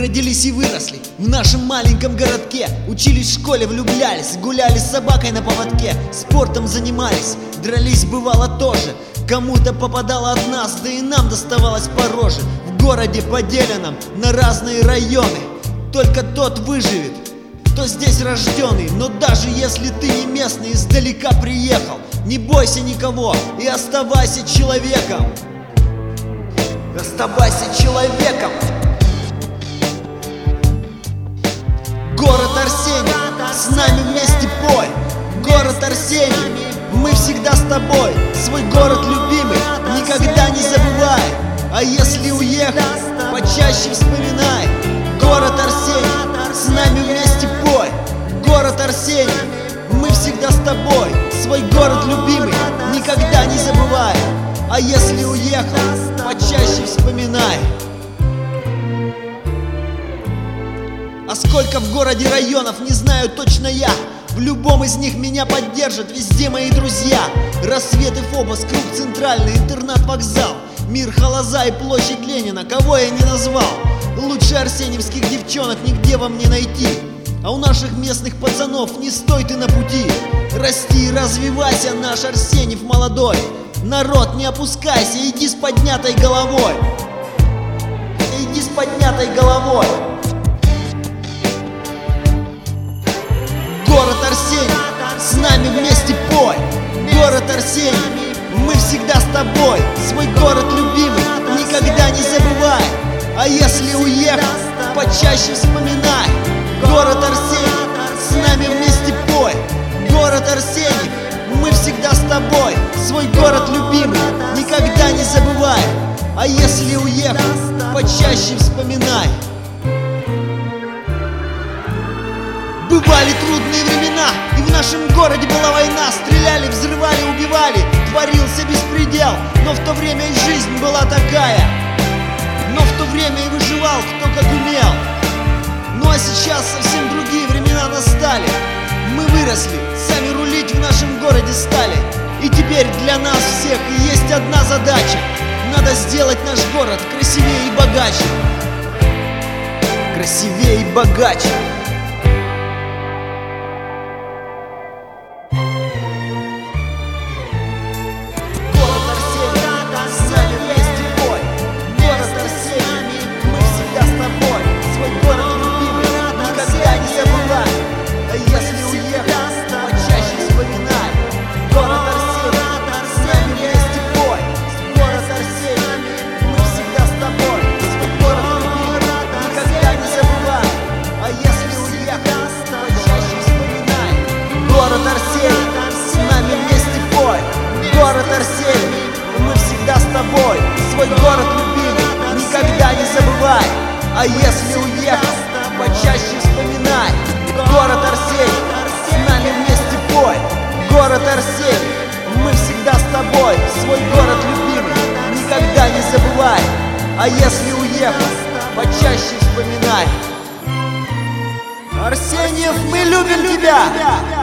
родились и выросли в нашем маленьком городке. Учились в школе, влюблялись, гуляли с собакой на поводке. Спортом занимались, дрались бывало тоже. Кому-то попадало от нас, да и нам доставалось по роже. В городе поделенном на разные районы. Только тот выживет, кто здесь рожденный. Но даже если ты не местный, издалека приехал, не бойся никого и оставайся человеком. Оставайся человеком. Город Арсений, с нами вместе пой. Город Арсений, мы всегда с тобой. Свой город любимый никогда не забывай. А если уехал, почаще вспоминай. Город Арсений, с нами вместе пой. Город Арсений, мы всегда с тобой. Свой город любимый никогда не забывай. А если уехал, почаще вспоминай. А сколько в городе районов, не знаю точно я. В любом из них меня поддержат везде мои друзья. Рассвет и Фобос, круг центральный, интернат, вокзал, Мир, Халаза и площадь Ленина, кого я не назвал. Лучше арсеньевских девчонок нигде вам не найти. А у наших местных пацанов не стой ты на пути. Расти и развивайся, наш Арсеньев молодой. Народ, не опускайся, иди с поднятой головой. Иди с поднятой головой. Город Арсений, с нами вместе пой. Город Арсений, мы всегда с тобой. Свой город любимый никогда не забывай. А если уехал, почаще вспоминай. Город Арсений, с нами вместе пой. Город Арсений, мы всегда с тобой. Свой город любимый никогда не забывай. А если уехал, почаще вспоминай. Бывали трудные времена, и в нашем городе была война. Стреляли, взрывали, убивали, творился беспредел. Но в то время и жизнь была такая. Но в то время и выживал кто как умел. Ну а сейчас совсем другие времена настали. Мы выросли, сами рулить в нашем городе стали. И теперь для нас всех есть одна задача. Надо сделать наш город красивее и богаче. Красивее и богаче. Город Арсений, мы всегда с тобой. Свой город любимый никогда не забывай. А если уехал, почаще вспоминай. Город Арсений, с нами вместе пой. Город Арсений, мы всегда с тобой. Свой город любимый никогда не забывай. А если уехал, почаще вспоминай. Арсеньев, мы любим тебя!